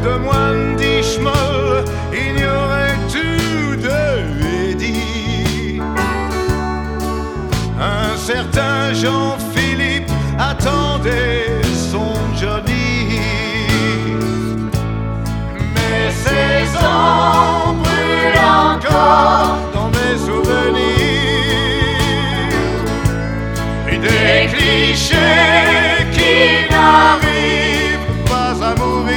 de moine d'Ishmael ignorait tout de Eddie. Un certain Jean-Philippe attendait son Johnny, mais ses ombres brûlent encore dans mes souvenirs. Et des clichés qui n'arrivent pas à mourir.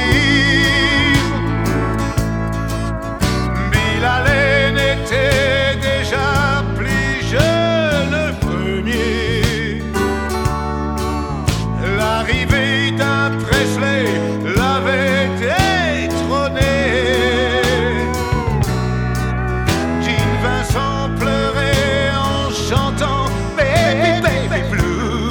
Bill Allen était déjà plus jeune premier. L'arrivée d'un Presley l'avait détrôné. Gene Vincent pleurait en chantant Baby Baby Blue.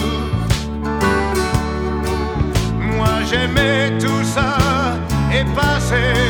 Moi j'aimais tout ça et passais